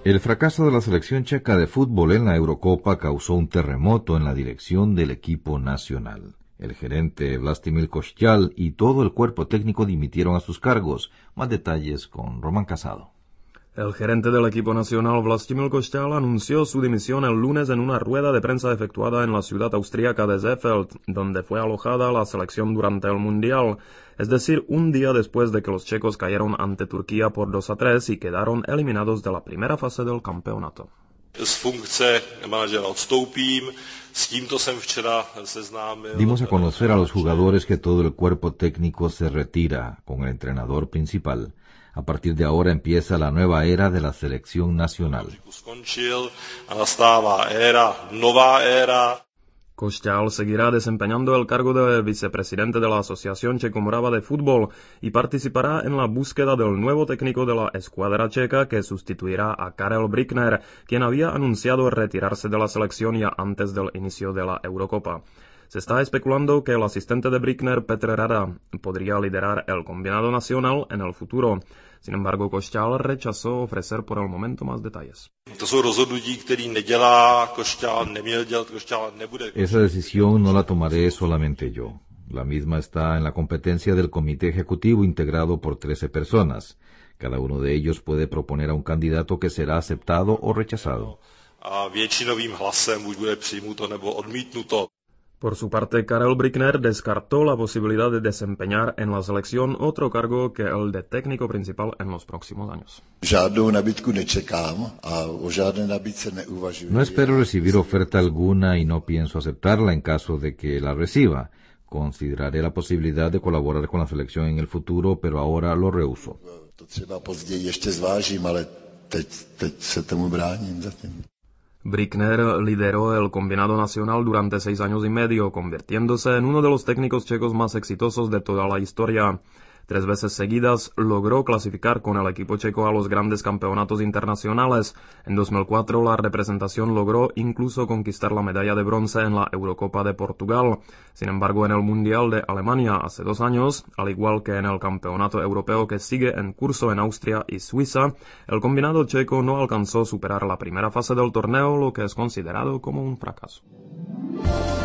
El fracaso de la selección checa de fútbol en la Eurocopa causó un terremoto en la dirección del equipo nacional. El gerente Vlastimil Kostial y todo el cuerpo técnico dimitieron a sus cargos. Más detalles con Román Casado. El gerente del equipo nacional Vlastimil Kostial anunció su dimisión el lunes en una rueda de prensa efectuada en la ciudad austríaca de Seefeld, donde fue alojada la selección durante el Mundial, es decir, un día después de que los checos cayeron ante Turquía por 2-3 y quedaron eliminados de la primera fase del campeonato. Dimos a conocer a los jugadores que todo el cuerpo técnico se retira con el entrenador principal. A partir de ahora empieza la nueva era de la selección nacional. Kostial seguirá desempeñando el cargo de vicepresidente de la Asociación Checomorava de Fútbol y participará en la búsqueda del nuevo técnico de la escuadra checa que sustituirá a Karel Brickner, quien había anunciado retirarse de la selección ya antes del inicio de la Eurocopa. Se está especulando que el asistente de Brickner, Petr Rada, podría liderar el combinado nacional en el futuro. Sin embargo, Kostial rechazó ofrecer por el momento más detalles. Esa decisión no la tomaré solamente yo. La misma está en la competencia del comité ejecutivo integrado por 13 personas. Cada uno de ellos puede proponer a un candidato que será aceptado o rechazado. Por su parte, Karel Brickner descartó la posibilidad de desempeñar en la selección otro cargo que el de técnico principal en los próximos años. No espero recibir oferta alguna y no pienso aceptarla en caso de que la reciba. Consideraré la posibilidad de colaborar con la selección en el futuro, pero ahora lo rehúso. Brickner lideró el combinado nacional durante 6 años y medio, convirtiéndose en uno de los técnicos checos más exitosos de toda la historia. 3 veces seguidas logró clasificar con el equipo checo a los grandes campeonatos internacionales. En 2004 la representación logró incluso conquistar la medalla de bronce en la Eurocopa de Portugal. Sin embargo, en el Mundial de Alemania hace 2 años, al igual que en el campeonato europeo que sigue en curso en Austria y Suiza, el combinado checo no alcanzó superar la primera fase del torneo, lo que es considerado como un fracaso.